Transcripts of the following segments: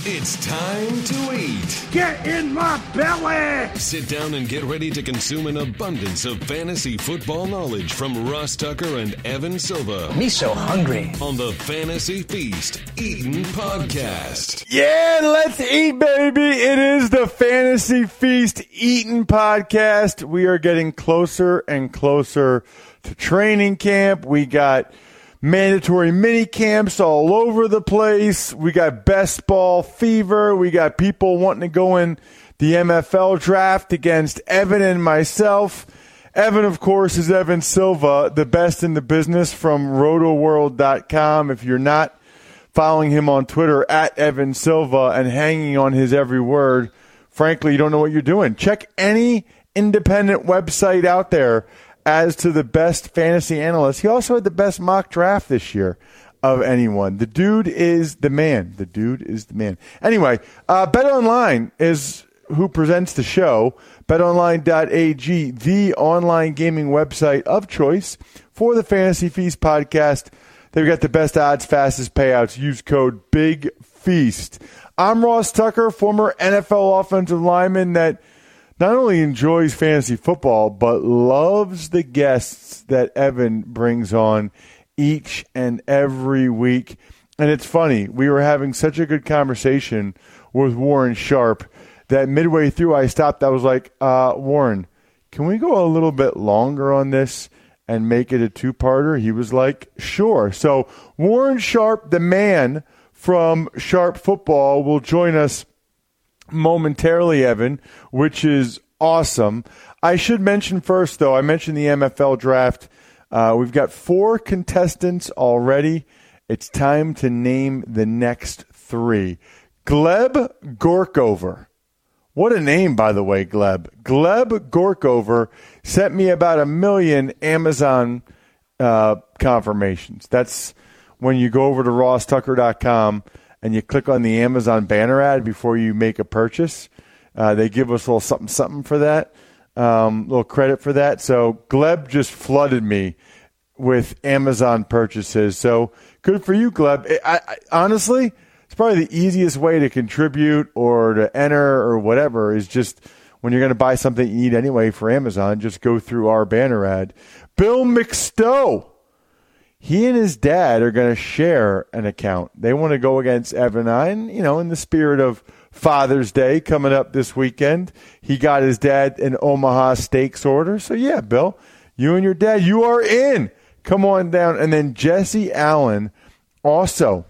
It's time to eat. Get in my belly! Sit down and get ready to consume an abundance of fantasy football knowledge from Ross Tucker and Evan Silva. Me so hungry. On the Fantasy Feast Eatin' Podcast. Yeah, let's eat, baby. It is the Fantasy Feast Eatin' Podcast. We are getting closer and closer to training camp. We got mandatory mini camps all over the place. We got best ball fever. We got people wanting to go in the MFL draft against Evan and myself. Evan, of course, is Evan Silva, the best in the business from rotoworld.com. If you're not following him on Twitter at Evan Silva and hanging on his every word, frankly, you don't know what you're doing. Check any independent website out there as to the best fantasy analyst. He also had the best mock draft this year of anyone. The dude is the man. The dude is the man. Anyway, BetOnline is who presents the show. BetOnline.ag, the online gaming website of choice for the Fantasy Feast podcast. They've got the best odds, fastest payouts. Use code BIGFEAST. I'm Ross Tucker, former NFL offensive lineman that not only enjoys fantasy football, but loves the guests that Evan brings on each and every week. And it's funny, we were having such a good conversation with Warren Sharp that midway through I stopped. I was like, Warren, can we go a little bit longer on this and make it a two-parter? He was like, sure. So Warren Sharp, the man from Sharp Football, will join us momentarily, Evan, which is awesome. I should mention first, though, I mentioned the MFL draft. We've got 4 contestants already. It's time to name the next 3. Gleb Gorkover. What a name, by the way, Gleb. Gleb Gorkover sent me about 1 million Amazon confirmations. That's when you go over to rosstucker.com and you click on the Amazon banner ad before you make a purchase. They give us a little something for that, little credit for that. So Gleb just flooded me with Amazon purchases. So good for you, Gleb. I honestly, it's probably the easiest way to contribute or to enter or whatever is just when you're going to buy something you need anyway for Amazon, just go through our banner ad. Bill McStowe. He and his dad are going to share an account. They want to go against Evan and I, and, in the spirit of Father's Day coming up this weekend, he got his dad an Omaha Steaks order. So, yeah, Bill, you and your dad, you are in. Come on down. And then Jesse Allen also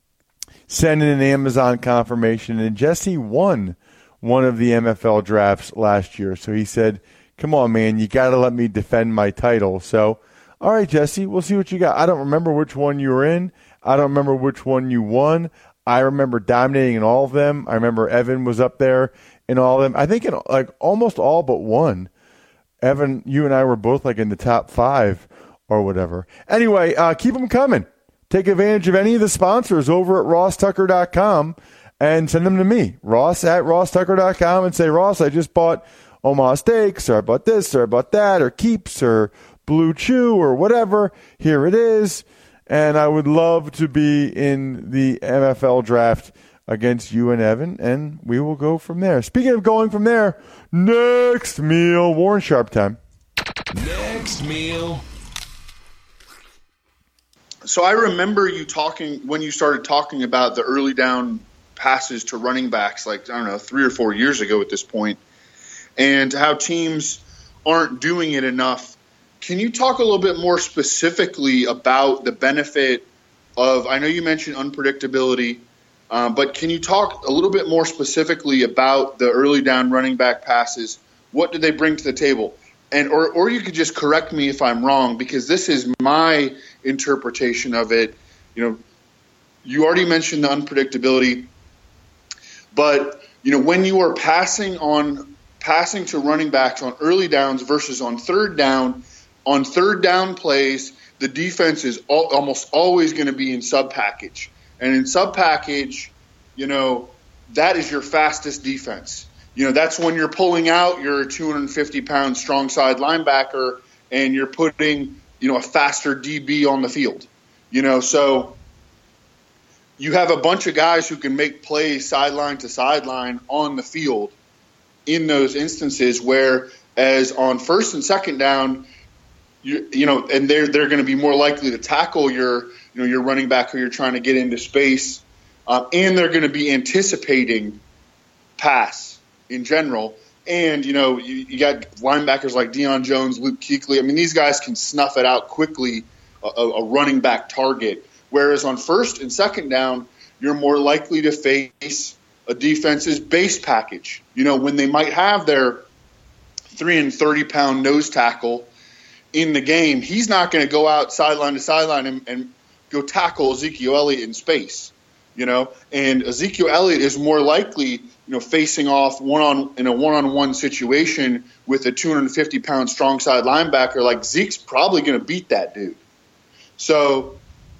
sent in an Amazon confirmation, and Jesse won one of the MFL drafts last year. So he said, come on, man, you got to let me defend my title. So, all right, Jesse, we'll see what you got. I don't remember which one you were in. I don't remember which one you won. I remember dominating in all of them. I remember Evan was up there in all of them. I think in almost all but one. Evan, you and I were both in the top 5 or whatever. Anyway, keep them coming. Take advantage of any of the sponsors over at rosstucker.com and send them to me, Ross at rosstucker.com, and say, Ross, I just bought Omaha Steaks, or I bought this, or I bought that, or Keeps, or Blue Chew, or whatever. Here it is. And I would love to be in the MFL draft against you and Evan, and we will go from there. Speaking of going from there, next meal, Warren Sharp time. Next meal. So I remember you talking when you started talking about the early down passes to running backs, 3 or 4 years ago at this point, and how teams aren't doing it enough. Can you talk a little bit more specifically about the benefit of, I know you mentioned unpredictability, but can you talk a little bit more specifically about the early down running back passes? What do they bring to the table? And or you could just correct me if I'm wrong, because this is my interpretation of it. You already mentioned the unpredictability, but when you are passing to running backs on early downs versus on third down plays, the defense is almost always going to be in sub package, and in sub package, that is your fastest defense. That's when you're pulling out your 250-pound strong side linebacker and you're putting, a faster DB on the field. So you have a bunch of guys who can make plays sideline to sideline on the field in those instances, whereas on first and second down, and they're going to be more likely to tackle your running back who you're trying to get into space, and they're going to be anticipating pass in general. And, you got linebackers like Deion Jones, Luke Kuechly. I mean, these guys can snuff it out quickly, a running back target. Whereas on first and second down, you're more likely to face a defense's base package. When they might have their 330-pound nose tackle in the game, he's not going to go out sideline to sideline and go tackle Ezekiel Elliott in space. And Ezekiel Elliott is more likely, facing off in a one-on-one situation with a 250-pound strong side linebacker. Like, Zeke's probably going to beat that dude. So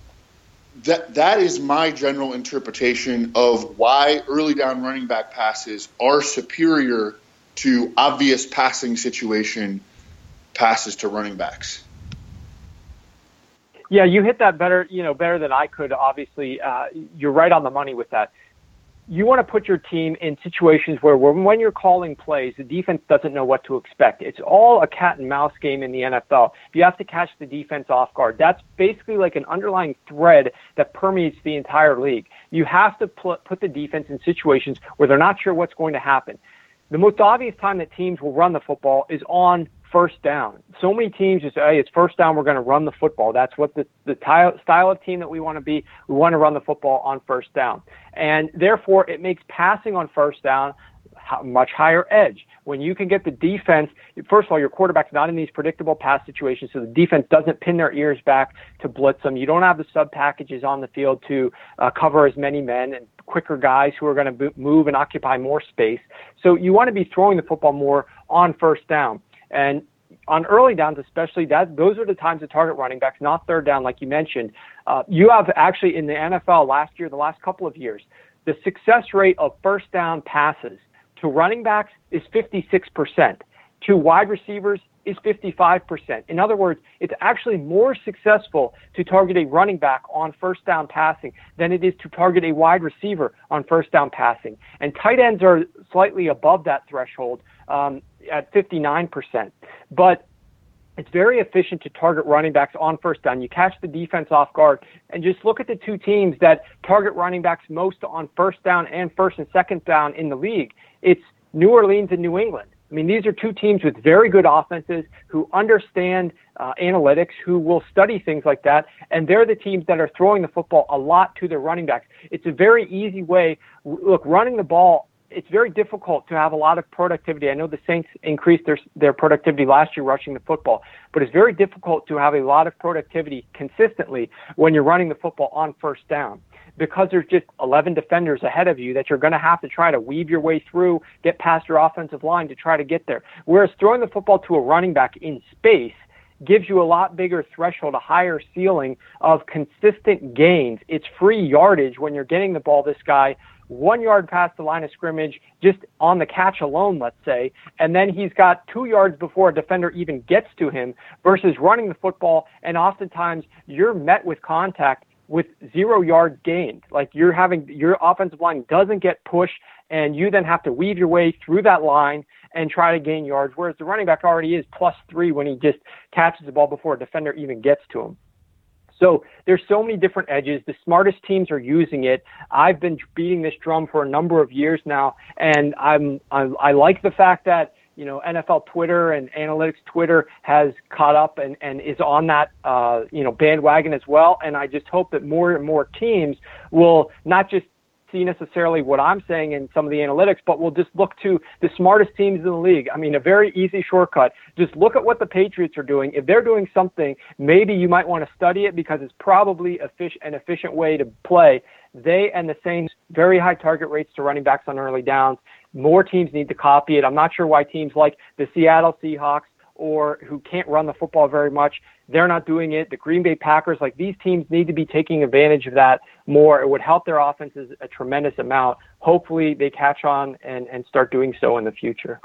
that is my general interpretation of why early down running back passes are superior to obvious passing situation passes to running backs. Yeah, you hit that better than I could. Obviously, you're right on the money with that. You want to put your team in situations where when you're calling plays, the defense doesn't know what to expect. It's all a cat and mouse game in the NFL. You have to catch the defense off guard. That's basically like an underlying thread that permeates the entire league. You have to put the defense in situations where they're not sure what's going to happen. The most obvious time that teams will run the football is on first down. So many teams just say, hey, it's first down, we're going to run the football. That's what the style of team that we want to be. We want to run the football on first down. And therefore, it makes passing on first down much higher edge. When you can get the defense, first of all, your quarterback's not in these predictable pass situations, so the defense doesn't pin their ears back to blitz them. You don't have the sub packages on the field to cover as many men and quicker guys who are going to move and occupy more space. So you want to be throwing the football more on first down. And on early downs, especially, those are the times to target running backs, not third down, like you mentioned. You have actually in the NFL last year, the last couple of years, the success rate of first down passes to running backs is 56%. To wide receivers is 55%. In other words, it's actually more successful to target a running back on first down passing than it is to target a wide receiver on first down passing. And tight ends are slightly above that threshold at 59%. But it's very efficient to target running backs on first down. You catch the defense off guard, and just look at the two teams that target running backs most on first down and first and second down in the league. It's New Orleans and New England. I mean, these are two teams with very good offenses who understand analytics, who will study things like that, and they're the teams that are throwing the football a lot to their running backs. It's a very easy way. Look, running the ball, it's very difficult to have a lot of productivity. I know the Saints increased their productivity last year rushing the football, but it's very difficult to have a lot of productivity consistently when you're running the football on first down, because there's just 11 defenders ahead of you that you're going to have to try to weave your way through, get past your offensive line to try to get there. Whereas throwing the football to a running back in space gives you a lot bigger threshold, a higher ceiling of consistent gains. It's free yardage when you're getting the ball, this guy 1 yard past the line of scrimmage, just on the catch alone, let's say, and then he's got 2 yards before a defender even gets to him, versus running the football, and oftentimes you're met with contact with 0 yards gained. Like, your offensive line doesn't get pushed, and you then have to weave your way through that line and try to gain yards, whereas the running back already is +3 when he just catches the ball before a defender even gets to him. So there's so many different edges. The smartest teams are using it. I've been beating this drum for a number of years now, and I like the fact that, you know, NFL Twitter and analytics Twitter has caught up and is on that, bandwagon as well. And I just hope that more and more teams will not just see necessarily what I'm saying in some of the analytics, but we'll just look to the smartest teams in the league. I mean, a very easy shortcut. Just look at what the Patriots are doing. If they're doing something, maybe you might want to study it, because it's probably an efficient way to play. They and the Saints, very high target rates to running backs on early downs. More teams need to copy it. I'm not sure why teams like the Seattle Seahawks, or who can't run the football very much, they're not doing it. The Green Bay Packers, like, these teams need to be taking advantage of that more. It would help their offenses a tremendous amount. Hopefully they catch on and start doing so in the future.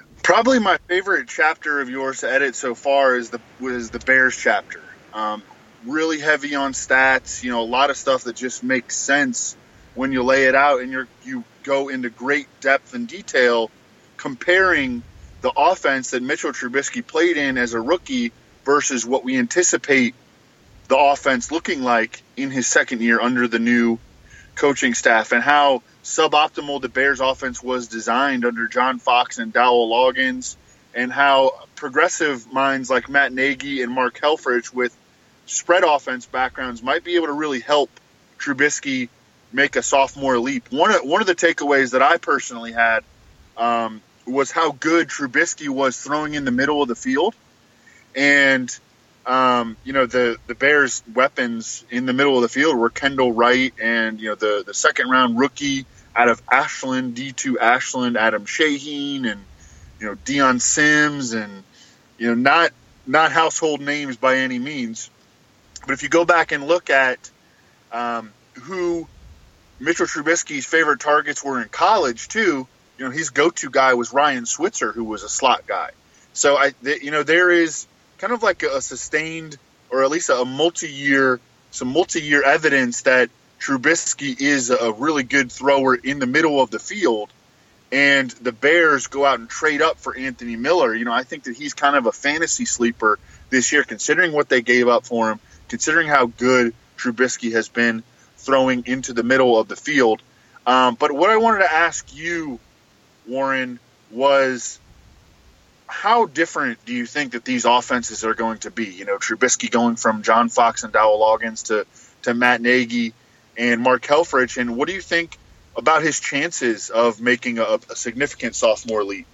Probably my favorite chapter of yours to edit so far was the Bears chapter. really heavy on stats, a lot of stuff that just makes sense when you lay it out and you go into great depth and detail comparing the offense that Mitchell Trubisky played in as a rookie versus what we anticipate the offense looking like in his second year under the new coaching staff, and how suboptimal the Bears offense was designed under John Fox and Dowell Loggins, and how progressive minds like Matt Nagy and Mark Helfrich with spread offense backgrounds might be able to really help Trubisky make a sophomore leap. One of the takeaways that I personally had was how good Trubisky was throwing in the middle of the field. And, the Bears' weapons in the middle of the field were Kendall Wright and, the second-round rookie out of Ashland, D2 Ashland, Adam Shaheen, and, Deion Sims, and, not household names by any means. But if you go back and look at who Mitchell Trubisky's favorite targets were in college, too, his go-to guy was Ryan Switzer, who was a slot guy. So, there is kind of like a sustained, or at least some multi-year evidence that Trubisky is a really good thrower in the middle of the field, and the Bears go out and trade up for Anthony Miller. I think that he's kind of a fantasy sleeper this year, considering what they gave up for him, considering how good Trubisky has been throwing into the middle of the field. But what I wanted to ask you, Warren, was how different do you think that these offenses are going to be? Trubisky going from John Fox and Dowell Loggins to Matt Nagy and Mark Helfrich, and what do you think about his chances of making a significant sophomore leap?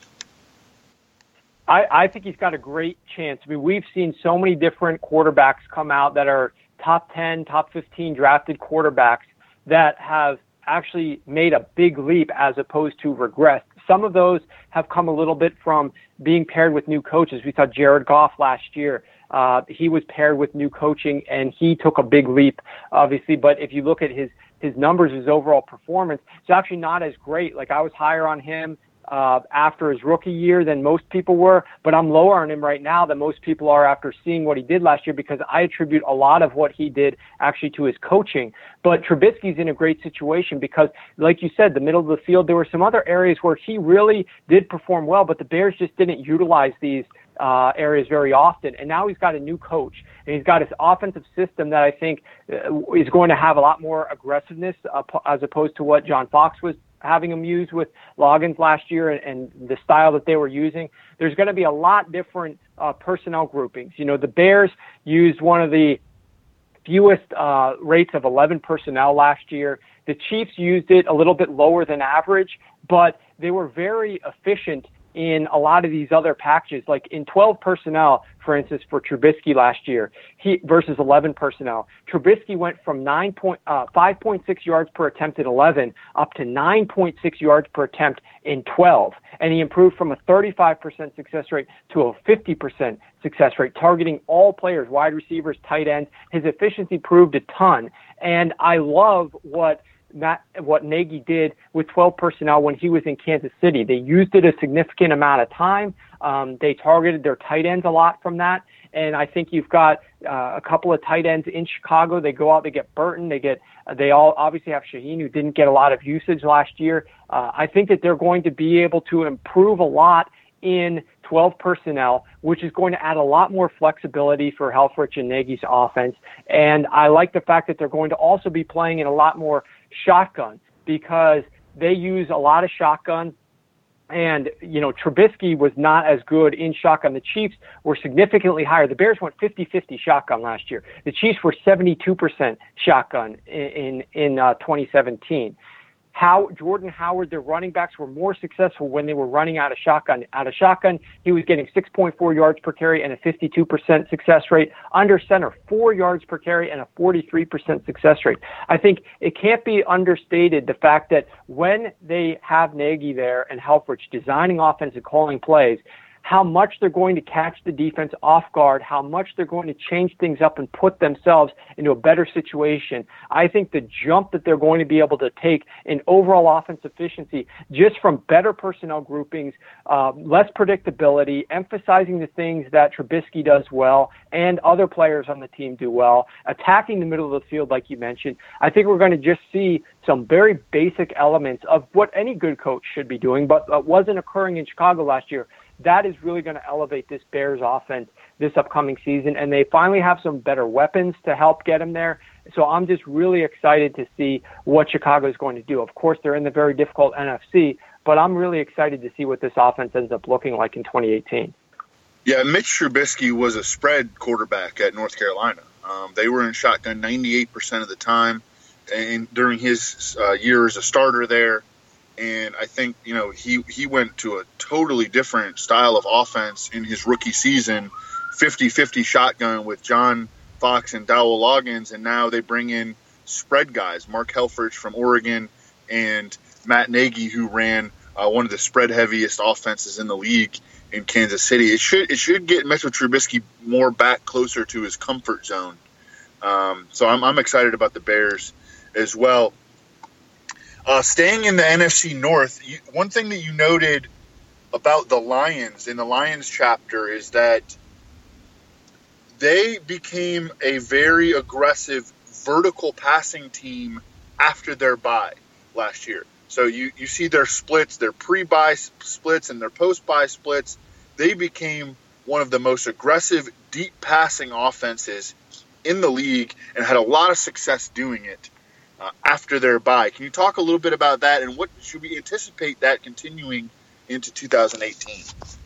I think he's got a great chance. We've seen so many different quarterbacks come out that are top 10, top 15 drafted quarterbacks that have actually made a big leap as opposed to regressed. Some of those have come a little bit from being paired with new coaches. We saw Jared Goff last year. He was paired with new coaching, and he took a big leap, obviously. But if you look at his numbers, his overall performance, it's actually not as great. Like, I was higher on him after his rookie year than most people were, but I'm lower on him right now than most people are after seeing what he did last year, because I attribute a lot of what he did actually to his coaching. But Trubisky's in a great situation because, like you said, the middle of the field, there were some other areas where he really did perform well, but the Bears just didn't utilize these areas very often. And now he's got a new coach, and he's got his offensive system that I think is going to have a lot more aggressiveness as opposed to what John Fox was having him use with Loggins last year, and the style that they were using. There's going to be a lot different personnel groupings. The Bears used one of the fewest rates of 11 personnel last year. The Chiefs used it a little bit lower than average, but they were very efficient in a lot of these other packages, like in 12 personnel, for instance, for Trubisky last year, versus 11 personnel. Trubisky went from 5.6 yards per attempt in 11 up to 9.6 yards per attempt in 12. And he improved from a 35% success rate to a 50% success rate, targeting all players, wide receivers, tight ends. His efficiency proved a ton. And I love what Nagy did with 12 personnel when he was in Kansas City. They used it a significant amount of time. They targeted their tight ends a lot from that. And I think you've got a couple of tight ends in Chicago. They go out, they get Burton, they all obviously have Shaheen, who didn't get a lot of usage last year. I think that they're going to be able to improve a lot in 12 personnel, which is going to add a lot more flexibility for Helfrich and Nagy's offense. And I like the fact that they're going to also be playing in a lot more shotgun, because they use a lot of shotgun. And, Trubisky was not as good in shotgun. The Chiefs were significantly higher. The Bears went 50-50 shotgun last year. The Chiefs were 72% shotgun in 2017. Jordan Howard, their running backs, were more successful when they were running out of shotgun. Out of shotgun, he was getting 6.4 yards per carry and a 52% success rate. Under center, 4 yards per carry and a 43% success rate. I think it can't be understated the fact that when they have Nagy there and Helfrich designing offense and calling plays, how much they're going to catch the defense off guard, how much they're going to change things up and put themselves into a better situation. I think the jump that they're going to be able to take in overall offense efficiency just from better personnel groupings, less predictability, emphasizing the things that Trubisky does well and other players on the team do well, attacking the middle of the field like you mentioned. I think we're going to just see some very basic elements of what any good coach should be doing, but wasn't occurring in Chicago last year. That is really going to elevate this Bears offense this upcoming season, and they finally have some better weapons to help get them there. So I'm just really excited to see what Chicago is going to do. Of course, they're in the very difficult NFC, but I'm really excited to see what this offense ends up looking like in 2018. Yeah, Mitch Trubisky was a spread quarterback at North Carolina. They were in shotgun 98% of the time and during his year as a starter there. And I think, he went to a totally different style of offense in his rookie season, 50-50 shotgun with John Fox and Dowell Loggins, and now they bring in spread guys, Mark Helfrich from Oregon and Matt Nagy, who ran one of the spread heaviest offenses in the league in Kansas City. It should get Mitchell Trubisky more back closer to his comfort zone. So I'm excited about the Bears as well. Staying in the NFC North, one thing that you noted about the Lions in the Lions chapter is that they became a very aggressive vertical passing team after their bye last year. So you see their splits, their pre-bye splits and their post-bye splits. They became one of the most aggressive deep passing offenses in the league and had a lot of success doing it after their bye. Can you talk a little bit about that, and what should we anticipate that continuing into 2018?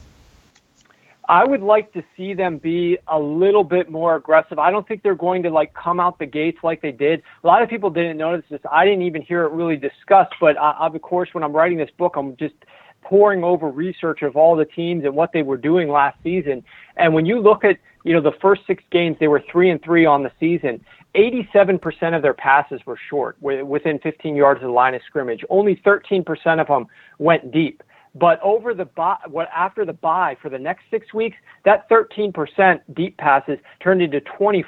I would like to see them be a little bit more aggressive. I don't think they're going to come out the gates like they did. A lot of people didn't notice this. I didn't even hear it really discussed, but of course, when I'm writing this book, I'm just poring over research of all the teams and what they were doing last season. And when you look at, the first 6 games, they were 3-3 on the season. 87% of their passes were short, within 15 yards of the line of scrimmage. Only 13% of them went deep. But after the bye for the next 6 weeks, that 13% deep passes turned into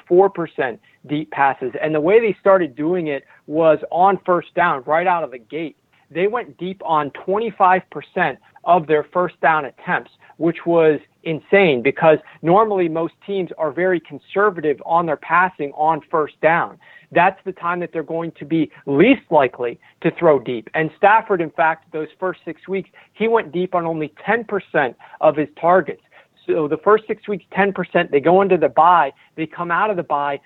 24% deep passes. And the way they started doing it was on first down, right out of the gate. They went deep on 25% of their first down attempts, which was insane because normally most teams are very conservative on their passing on first down. That's the time that they're going to be least likely to throw deep. And Stafford, in fact, those first 6 weeks, he went deep on only 10% of his targets. So the first 6 weeks, 10%, they go into the bye, they come out of the bye,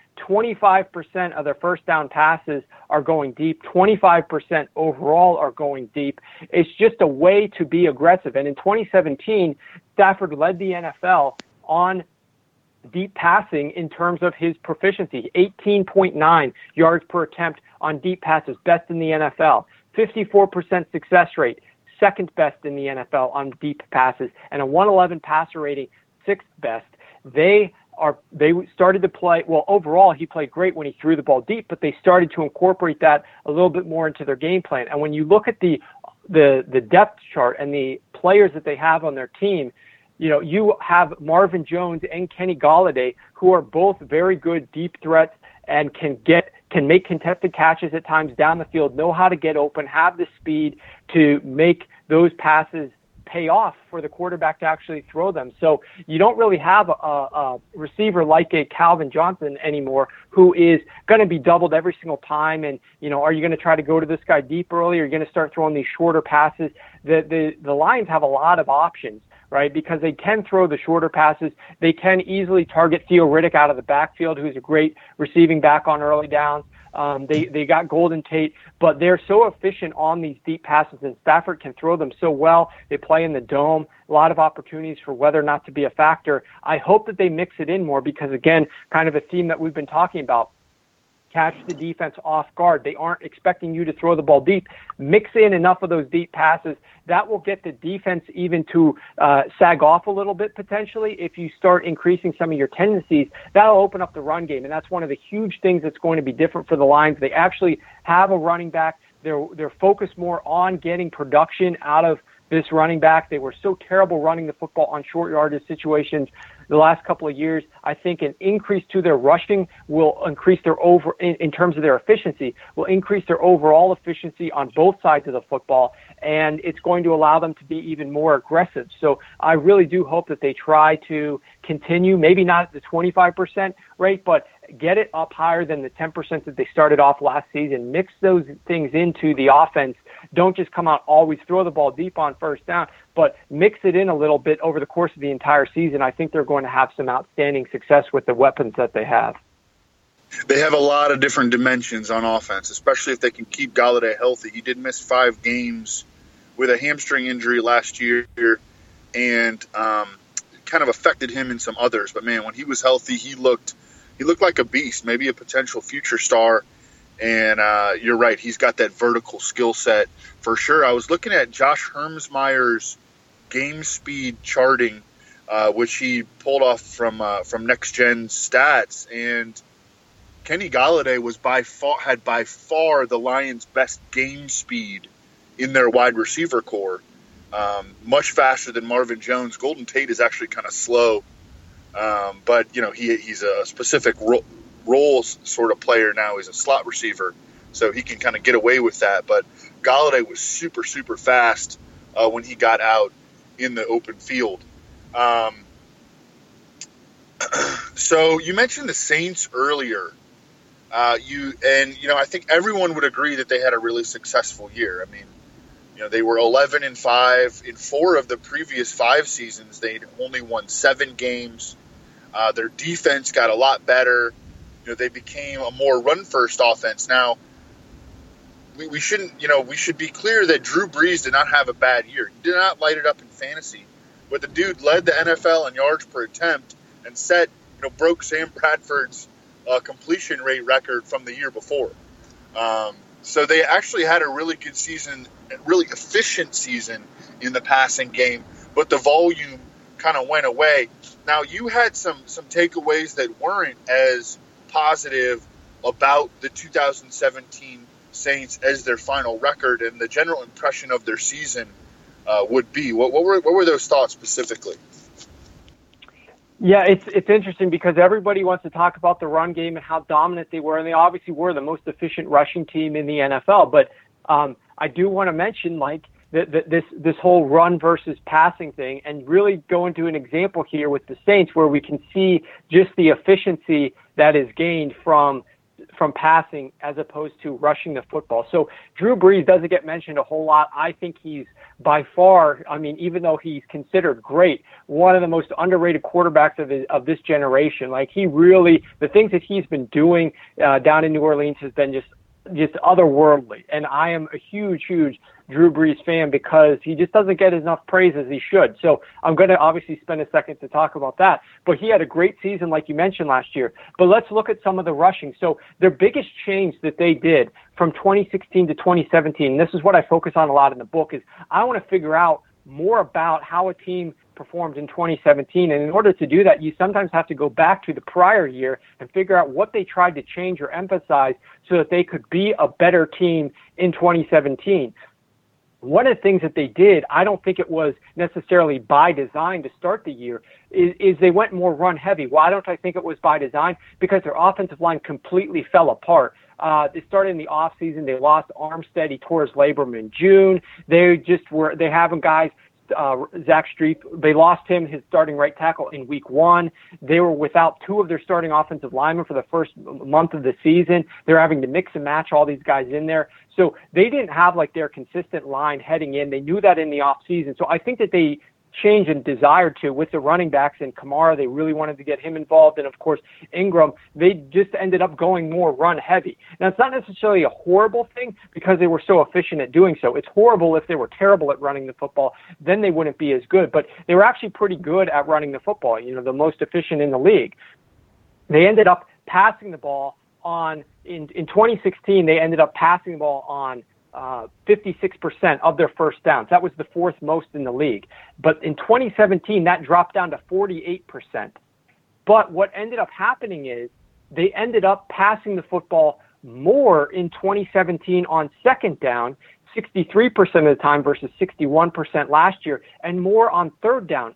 25% of their first down passes are going deep, 25% overall are going deep. It's just a way to be aggressive. And in 2017, Stafford led the NFL on deep passing in terms of his proficiency, 18.9 yards per attempt on deep passes, best in the NFL, 54% success rate, second best in the NFL on deep passes, and a 111 passer rating, sixth best. They started to play, well, overall, he played great when he threw the ball deep, but they started to incorporate that a little bit more into their game plan. And when you look at the depth chart and the players that they have on their team, you have Marvin Jones and Kenny Golladay, who are both very good deep threats and can make contested catches at times down the field, know how to get open, have the speed to make those passes pay off for the quarterback to actually throw them. So you don't really have a receiver like a Calvin Johnson anymore who is going to be doubled every single time. And, are you going to try to go to this guy deep early? Or are you going to start throwing these shorter passes? The Lions have a lot of options, right? Because they can throw the shorter passes. They can easily target Theo Riddick out of the backfield, who's a great receiving back on early downs. They got Golden Tate, but they're so efficient on these deep passes, and Stafford can throw them so well. They play in the dome, a lot of opportunities for weather not to be a factor. I hope that they mix it in more because, again, kind of a theme that we've been talking about. Catch the defense off guard. They aren't expecting you to throw the ball deep. Mix in enough of those deep passes. That will get the defense even to sag off a little bit potentially. If you start increasing some of your tendencies, that'll open up the run game. And that's one of the huge things that's going to be different for the Lions. They actually have a running back. They're focused more on getting production out of this running back. They were so terrible running the football on short yardage situations the last couple of years. I think an increase to their rushing will increase their in terms of their efficiency, will increase their overall efficiency on both sides of the football, and it's going to allow them to be even more aggressive. So I really do hope that they try to continue, maybe not at the 25% rate, but get it up higher than the 10% that they started off last season. Mix those things into the offense. Don't just come out, always throw the ball deep on first down, but mix it in a little bit over the course of the entire season. I think they're going to have some outstanding success with the weapons that they have. They have a lot of different dimensions on offense, especially if they can keep Golladay healthy. He did miss 5 games with a hamstring injury last year, and kind of affected him in some others. But man, when he was healthy, he looked like a beast, maybe a potential future star. And you're right, he's got that vertical skill set for sure. I was looking at Josh Hermsmeyer's game speed charting, which he pulled off from Next Gen Stats, and Kenny Golladay had by far the Lions' best game speed in their wide receiver core, much faster than Marvin Jones. Golden Tate is actually kind of slow, but he's a specific role sort of player now. He's a slot receiver, so he can kind of get away with that. But Golladay was super, super fast when he got out in the open field. So you mentioned the Saints earlier. I think everyone would agree that they had a really successful year. I mean, they were 11-5 in 4 of the previous 5 seasons. They'd only won 7 games. Their defense got a lot better. They became a more run-first offense. Now, we should be clear that Drew Brees did not have a bad year. He did not light it up in fantasy, but the dude led the NFL in yards per attempt and broke Sam Bradford's completion rate record from the year before. So they actually had a really good season, a really efficient season in the passing game, but the volume kind of went away. Now, you had some takeaways that weren't as positive about the 2017 Saints as their final record and the general impression of their season would be. What were those thoughts specifically? Yeah, it's interesting because everybody wants to talk about the run game and how dominant they were, and they obviously were the most efficient rushing team in the NFL. But I do want to mention this whole run versus passing thing, and really go into an example here with the Saints where we can see just the efficiency that is gained from passing as opposed to rushing the football. So Drew Brees doesn't get mentioned a whole lot. I think he's by far, even though he's considered great, one of the most underrated quarterbacks of this generation. The things that he's been doing down in New Orleans has been just otherworldly. And I am a huge, huge Drew Brees fan because he just doesn't get enough praise as he should. So I'm going to obviously spend a second to talk about that. But he had a great season, like you mentioned, last year. But let's look at some of the rushing. So their biggest change that they did from 2016 to 2017, and this is what I focus on a lot in the book, is I want to figure out more about how a team performed in 2017. And in order to do that, you sometimes have to go back to the prior year and figure out what they tried to change or emphasize so that they could be a better team in 2017. One of the things that they did, I don't think it was necessarily by design to start the year, is they went more run heavy. Why don't I think it was by design? Because their offensive line completely fell apart. They started in the offseason. They lost Armstead. He tore his labrum in June. They haven't guys, Zach Streep, they lost him, his starting right tackle, in week 1. They were without 2 of their starting offensive linemen for the first month of the season. They're having to mix and match all these guys in there. So they didn't have their consistent line heading in. They knew that in the off season. So I think that they changed and desired to with the running backs and Kamara. They really wanted to get him involved. And of course, Ingram, they just ended up going more run heavy. Now, it's not necessarily a horrible thing because they were so efficient at doing so. It's horrible if they were terrible at running the football, then they wouldn't be as good. But they were actually pretty good at running the football, the most efficient in the league. They ended up passing the ball in 2016, they ended up passing the ball on 56% of their first downs. That was the 4th most in the league. But in 2017, that dropped down to 48%. But what ended up happening is they ended up passing the football more in 2017 on second down, 63% of the time versus 61% last year, and more on third down,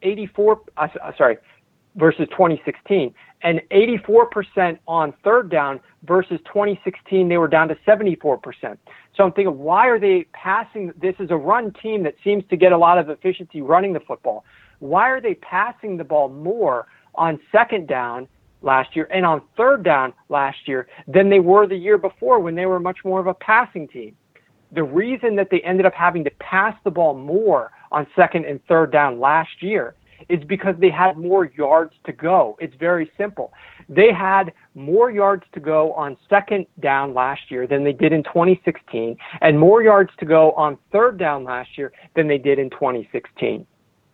versus 2016, and 84% on third down versus 2016, they were down to 74%. So I'm thinking, why are they passing? This is a run team that seems to get a lot of efficiency running the football. Why are they passing the ball more on second down last year and on third down last year than they were the year before when they were much more of a passing team? The reason that they ended up having to pass the ball more on second and third down last year is because they had more yards to go. It's very simple. They had more yards to go on second down last year than they did in 2016, and more yards to go on third down last year than they did in 2016.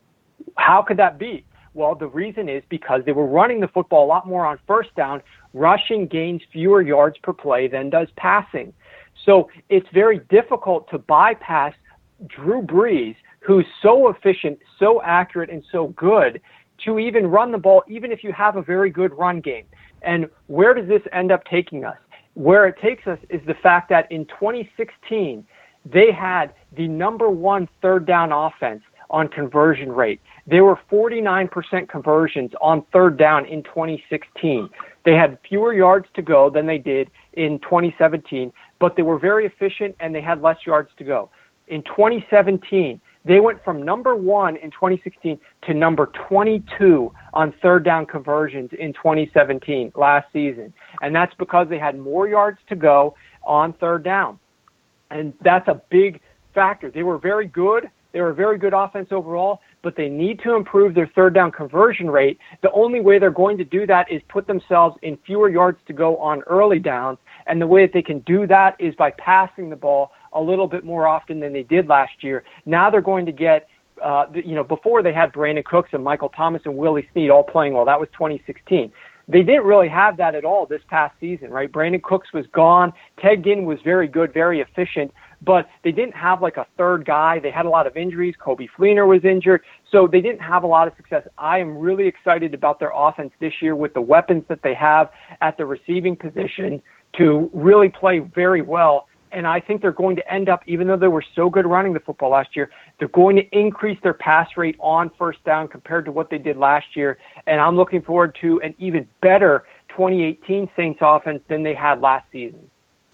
How could that be? Well, the reason is because they were running the football a lot more on first down. Rushing gains fewer yards per play than does passing. So it's very difficult to bypass Drew Brees, who's so efficient, so accurate, and so good, to even run the ball, even if you have a very good run game. And where does this end up taking us? Where it takes us is the fact that in 2016, they had the number one third down offense on conversion rate. They were 49% conversions on third down in 2016. They had fewer yards to go than they did in 2017, but they were very efficient and they had less yards to go. In 2017, they went from number one in 2016 to number 22 on third down conversions in 2017, last season. And that's because they had more yards to go on third down. And that's a big factor. They were very good. They were a very good offense overall, but they need to improve their third down conversion rate. The only way they're going to do that is put themselves in fewer yards to go on early downs. And the way that they can do that is by passing the ball a little bit more often than they did last year. Now they're going to get, before they had Brandon Cooks and Michael Thomas and Willie Snead all playing well. That was 2016. They didn't really have that at all this past season, right? Brandon Cooks was gone. Ted Ginn was very good, very efficient, but they didn't have like a third guy. They had a lot of injuries. Coby Fleener was injured, so they didn't have a lot of success. I am really excited about their offense this year with the weapons that they have at the receiving position to really play very well. And I think they're going to end up, even though they were so good running the football last year, they're going to increase their pass rate on first down compared to what they did last year. And I'm looking forward to an even better 2018 Saints offense than they had last season.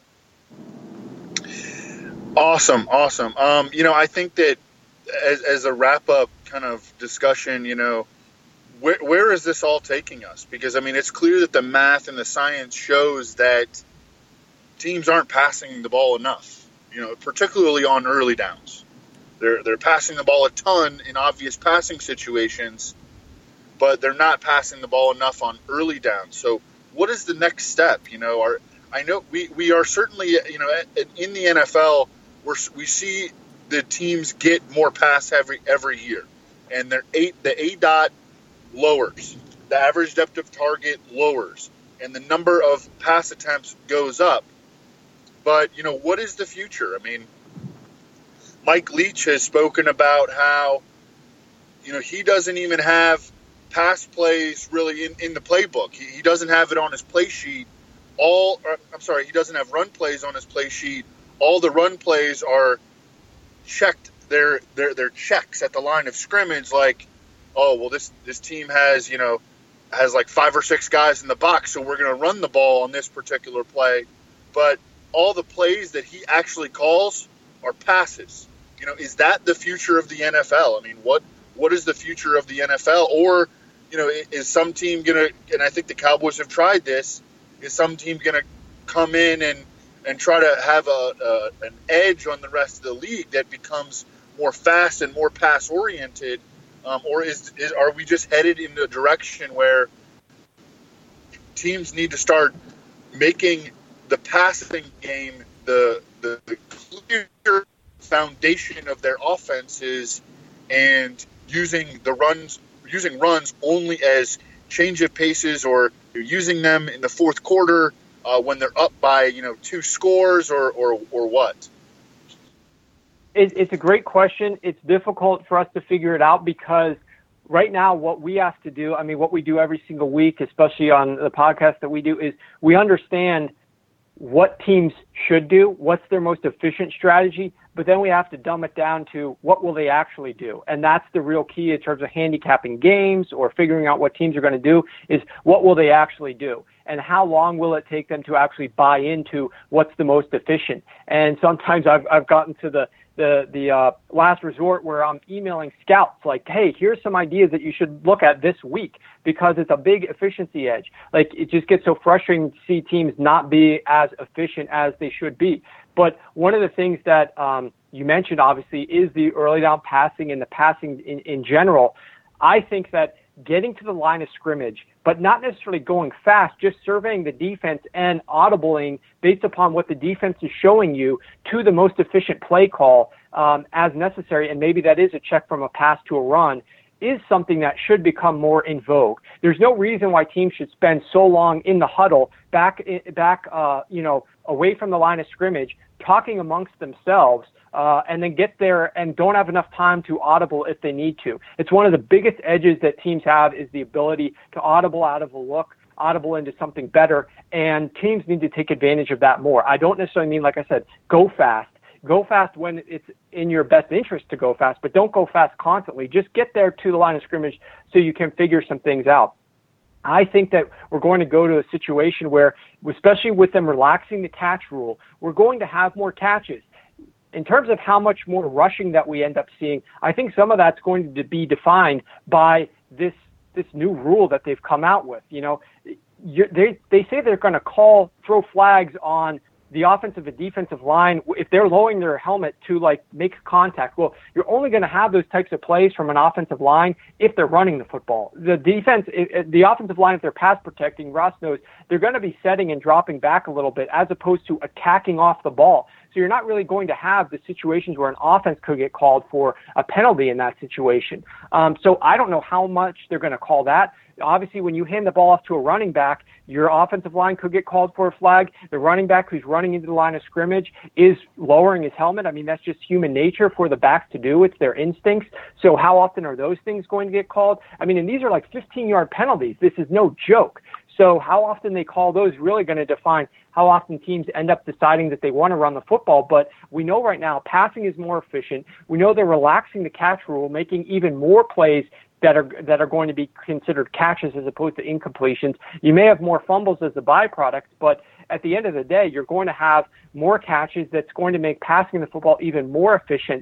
Awesome. I think that as a wrap-up kind of discussion, where is this all taking us? Because, it's clear that the math and the science shows that teams aren't passing the ball enough, particularly on early downs. They're passing the ball a ton in obvious passing situations, but they're not passing the ball enough on early downs. So what is the next step? I know we are certainly, in the NFL, we see the teams get more pass every year, and the ADOT lowers, the average depth of target lowers, and the number of pass attempts goes up. But, what is the future? Mike Leach has spoken about how, he doesn't even have pass plays really in the playbook. He doesn't have it on his play sheet. He doesn't have run plays on his play sheet. All the run plays are checked. They're checks at the line of scrimmage, like, this team has like 5 or 6 guys in the box, so we're going to run the ball on this particular play. But all the plays that he actually calls are passes. Is that the future of the NFL? What is the future of the NFL? Or, is some team going to, and I think the Cowboys have tried this, is some team going to come in and try to have an edge on the rest of the league that becomes more fast and more pass-oriented? Or are we just headed in a direction where teams need to start making the passing game the clear foundation of their offenses, and using runs only as change of paces, or using them in the fourth quarter when they're up by 2 scores, or what? It's a great question. It's difficult for us to figure it out because right now what we have to do, what we do every single week, especially on the podcast that we do, is we understand what teams should do, what's their most efficient strategy, but then we have to dumb it down to what will they actually do. And that's the real key in terms of handicapping games or figuring out what teams are going to do, is what will they actually do? And how long will it take them to actually buy into what's the most efficient? And sometimes I've gotten to the last resort where I'm emailing scouts like, hey, here's some ideas that you should look at this week, because it's a big efficiency edge. Like, it just gets so frustrating to see teams not be as efficient as they should be. But one of the things that you mentioned, obviously, is the early down passing and the passing in general. I think that getting to the line of scrimmage, but not necessarily going fast, just surveying the defense and audibling based upon what the defense is showing you to the most efficient play call as necessary, and maybe that is a check from a pass to a run, is something that should become more in vogue. There's no reason why teams should spend so long in the huddle, back away from the line of scrimmage, talking amongst themselves, and then get there and don't have enough time to audible if they need to. It's one of the biggest edges that teams have, is the ability to audible out of a look, audible into something better, and teams need to take advantage of that more. I don't necessarily mean, like I said, go fast. Go fast when it's in your best interest to go fast, but don't go fast constantly. Just get there to the line of scrimmage so you can figure some things out. I think that we're going to go to a situation where, especially with them relaxing the catch rule, we're going to have more catches. In terms of how much more rushing that we end up seeing, I think some of that's going to be defined by this new rule that they've come out with. You know, they say they're going to throw flags on the offensive and defensive line if they're lowering their helmet to make contact. Well, you're only going to have those types of plays from an offensive line if they're running the football. The offensive line, if they're pass protecting, Ross knows they're going to be setting and dropping back a little bit as opposed to attacking off the ball. So you're not really going to have the situations where an offense could get called for a penalty in that situation. So I don't know how much they're going to call that. Obviously, when you hand the ball off to a running back, your offensive line could get called for a flag. The running back who's running into the line of scrimmage is lowering his helmet. I mean, that's just human nature for the backs to do. It's their instincts. So how often are those things going to get called? I mean, and these are 15-yard penalties. This is no joke. So how often they call those really going to define how often teams end up deciding that they want to run the football. But we know right now passing is more efficient. We know they're relaxing the catch rule, making even more plays that are going to be considered catches as opposed to incompletions. You may have more fumbles as a byproduct, but at the end of the day, you're going to have more catches. That's going to make passing the football even more efficient.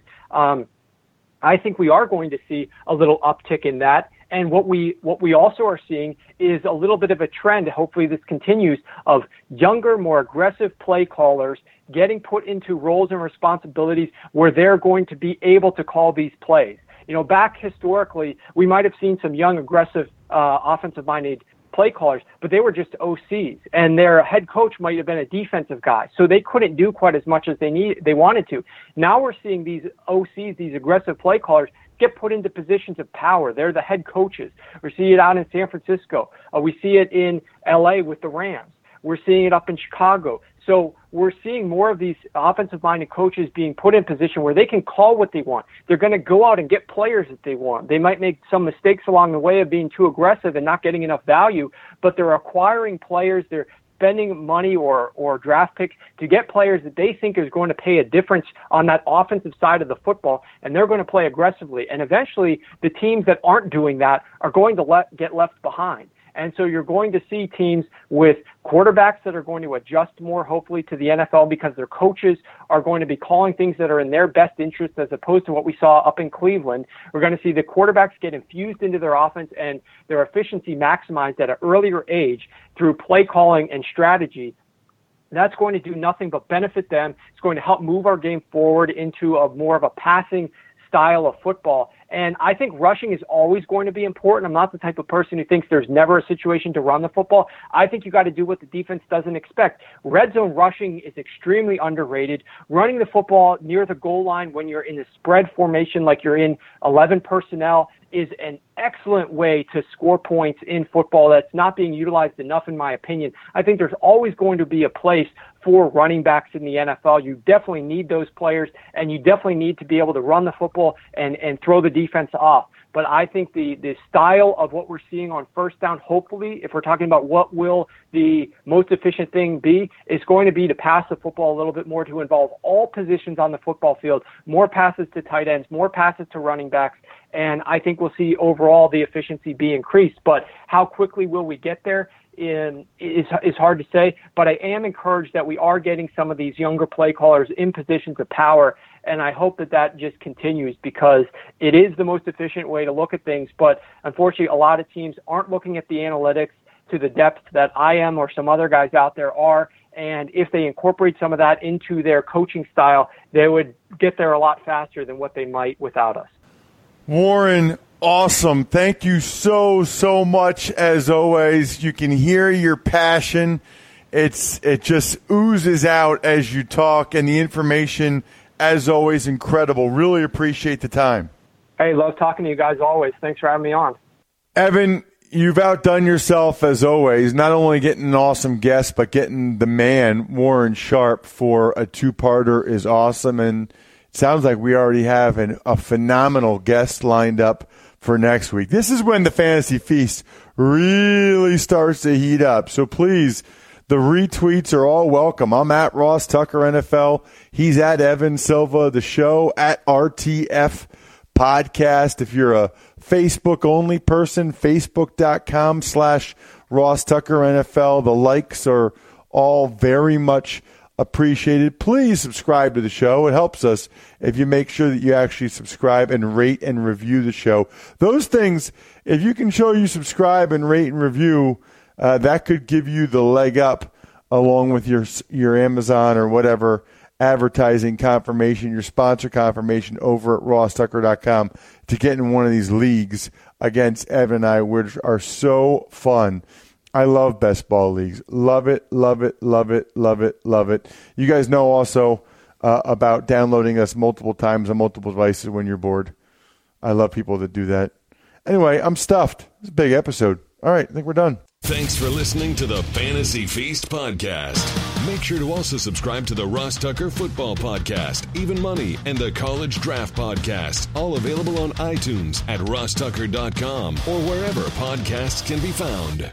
I think we are going to see a little uptick in that. And what we also are seeing is a little bit of a trend, hopefully this continues, of younger, more aggressive play callers getting put into roles and responsibilities where they're going to be able to call these plays. You know, back historically, we might have seen some young, aggressive, offensive-minded play callers, but they were just OCs, and their head coach might have been a defensive guy, so they couldn't do quite as much as they wanted to. Now we're seeing these OCs, these aggressive play callers, get put into positions of power. They're the head coaches. We see it out in San Francisco. We see it in LA with the Rams. We're seeing it up in Chicago. So we're seeing more of these offensive-minded coaches being put in position where they can call what they want. They're going to go out and get players that they want. They might make some mistakes along the way of being too aggressive and not getting enough value, but they're acquiring players. They're spending money or draft pick to get players that they think is going to pay a difference on that offensive side of the football, and they're going to play aggressively. And eventually, the teams that aren't doing that are going to get left behind. And so you're going to see teams with quarterbacks that are going to adjust more, hopefully, to the NFL because their coaches are going to be calling things that are in their best interest as opposed to what we saw up in Cleveland. We're going to see the quarterbacks get infused into their offense and their efficiency maximized at an earlier age through play calling and strategy. That's going to do nothing but benefit them. It's going to help move our game forward into more of a passing style of football. And I think rushing is always going to be important. I'm not the type of person who thinks there's never a situation to run the football. I think you got to do what the defense doesn't expect. Red zone rushing is extremely underrated. Running the football near the goal line when you're in a spread formation like you're in 11 personnel is an excellent way to score points in football that's not being utilized enough, in my opinion. I think there's always going to be a place for running backs in the NFL. You definitely need those players, and you definitely need to be able to run the football and throw the defense off. but I think the style of what we're seeing on first down, hopefully, if we're talking about what will the most efficient thing be, is going to be to pass the football a little bit more, to involve all positions on the football field, more passes to tight ends, more passes to running backs, and I think we'll see overall the efficiency be increased. But how quickly will we get there is hard to say, but I am encouraged that we are getting some of these younger play callers in positions of power, and I hope that just continues, because it is the most efficient way to look at things. But unfortunately, a lot of teams aren't looking at the analytics to the depth that I am or some other guys out there are, and if they incorporate some of that into their coaching style, they would get there a lot faster than what they might without us. Warren, awesome. Thank you so much, as always. You can hear your passion. It just oozes out as you talk, and the information, as always, incredible. Really appreciate the time. Hey, love talking to you guys always. Thanks for having me on. Evan, you've outdone yourself, as always, not only getting an awesome guest, but getting the man, Warren Sharp, for a two-parter is awesome, and sounds like we already have a phenomenal guest lined up for next week. This is when the Fantasy Feast really starts to heat up. So please, the retweets are all welcome. I'm at Ross Tucker NFL. He's at Evan Silva. The show at RTF Podcast. If you're a Facebook-only person, Facebook.com/Ross Tucker NFL. The likes are all very much appreciated. Please subscribe to the show. It helps us if you make sure that you actually subscribe and rate and review the show. Those things, if you can show you subscribe and rate and review, that could give you the leg up along with your Amazon or whatever advertising confirmation, your sponsor confirmation over at RossTucker.com to get in one of these leagues against Evan and I, which are so fun. I love best ball leagues. Love it, love it, love it, love it, love it. You guys know also about downloading us multiple times on multiple devices when you're bored. I love people that do that. Anyway, I'm stuffed. It's a big episode. All right, I think we're done. Thanks for listening to the Fantasy Feast podcast. Make sure to also subscribe to the Ross Tucker Football Podcast, Even Money, and the College Draft Podcast, all available on iTunes, at rosstucker.com, or wherever podcasts can be found.